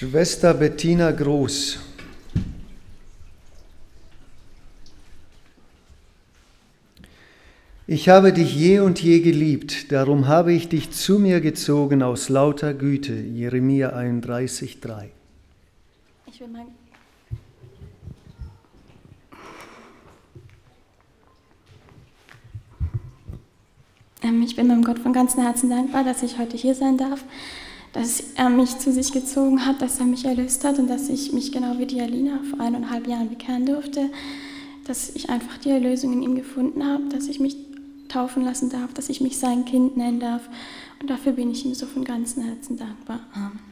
Schwester Bettina Groß. Ich habe dich je und je geliebt, darum habe ich dich zu mir gezogen aus lauter Güte. Jeremia 31,3. Ich bin meinem Gott von ganzem Herzen dankbar, dass ich heute hier sein darf, dass er mich zu sich gezogen hat, dass er mich erlöst hat und dass ich mich genau wie die Alina vor 1,5 Jahren bekehren durfte, dass ich einfach die Erlösung in ihm gefunden habe, dass ich mich taufen lassen darf, dass ich mich sein Kind nennen darf. Und dafür bin ich ihm so von ganzem Herzen dankbar. Amen.